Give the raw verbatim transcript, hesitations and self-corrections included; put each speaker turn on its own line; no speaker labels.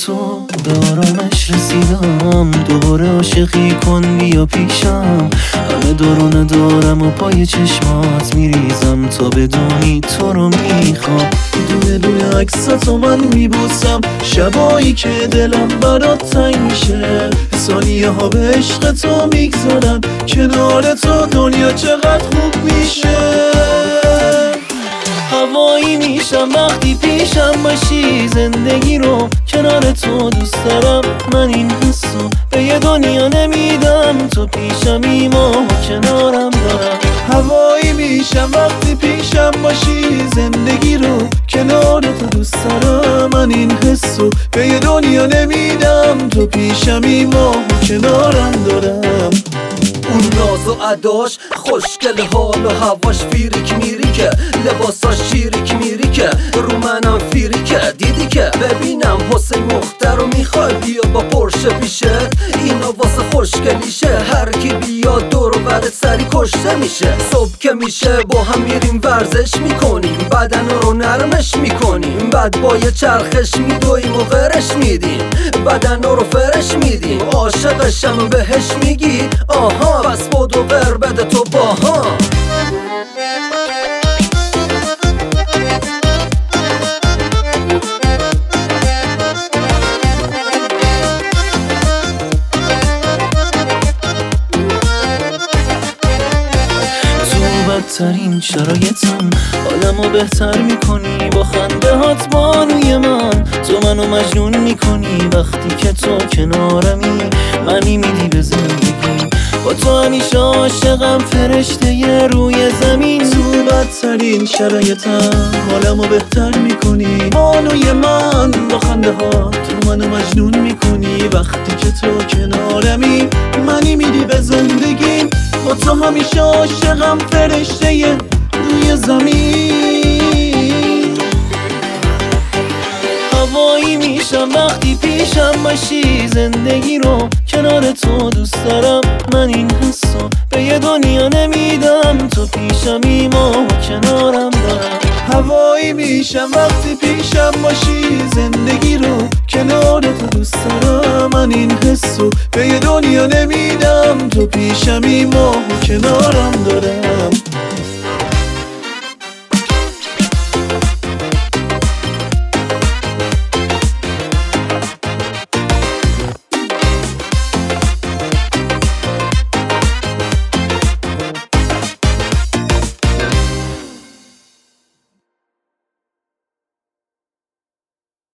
تو به آرامش رسیدم، دوباره عاشقی کن بیا پیشم. همه دورونه دارم و پای چشمات میریزم تا بدونی تو رو میخوام. دونه دونه عکساتو من میبوسم، شبایی که دلم برات تنگ میشه. ثانیه ها به عشق تو میگذارن، کنار تو دنیا چقدر خوب میشه. هوایی میشم وقتی پیشم باشی، زندگی رو کنار تو دوست دارم. من این حسو به یه دنیا نمیدم، تو پیشمی ما کنارم دارم.
هوایی میشم وقتی پیشم باشی، زندگی رو کنار تو دوست دارم. من این حسو به یه دنیا نمیدم، تو پیشمی ما کنارم دارم.
اون ناز و عداش خوشگل، حال و هواش فیریک میریکه، لباساش شیریک میریکه، رو منم فیریکه. دیدی که ببینم حسین مختر رو میخوای بیا با پرشه پیشه، اینا واسه خوشگلیشه. هر کی بیاد دور و برت سری کشته میشه. صبح که میشه با هم میریم ورزش میکنیم، بدن رو نرمش میکنیم، بعد با یه چرخش میدویم و غرش میدیم، بدن رو فرش میدیم. عاشقشم بهش میگی آها، بس بود و غر بده تو باها.
بدترین شرایطم حالمو بهتر میکنی، با خنده هات بانوی من. تو منو مجنون میکنی وقتی که تو کنارمی، منی میدی به زندگی. با تو همیشه عاشقم، فرشته ی روی زمین.
تو بدترین شرایطم حالمو بهتر میکنی، بانوی من. با خنده ها تو منو مجنون میکنی وقتی که تو کنارمی، منی میدی به زندگی. با تو همیشه عاشقم، فرشته ی روی زمین.
هوایی میشم وقتی پیشم باشی، زندگی رو کنار تو دوست دارم. من این حسو به یه دنیا نمیدم، تو پیشمی ما کنارم دارم.
هوایی میشم وقتی پیشم باشی، زندگی رو کنار تو دوست دارم. من این حسو به یه دنیا نمیدم، تو پیشمی ما کنارم دارم.